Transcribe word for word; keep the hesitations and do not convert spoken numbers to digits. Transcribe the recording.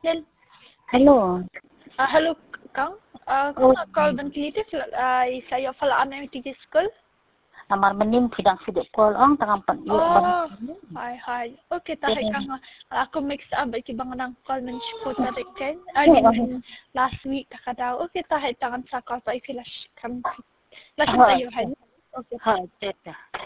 Yan. Hello. Ah, hello, Kang. Ah, kung oh. Call dan klitis ay saya falaan ng tig school. Namar menim pidang sidik call ang tangan pan iyo oh, Hai hai. Okay, tahay Kang. Ako mix up ay kibang nang call man ko sa ken. I mean last week kakadaw. Okay, tahay tangan sa call pa i-flash kan. Flash tayo han. Okay. Ha, teta.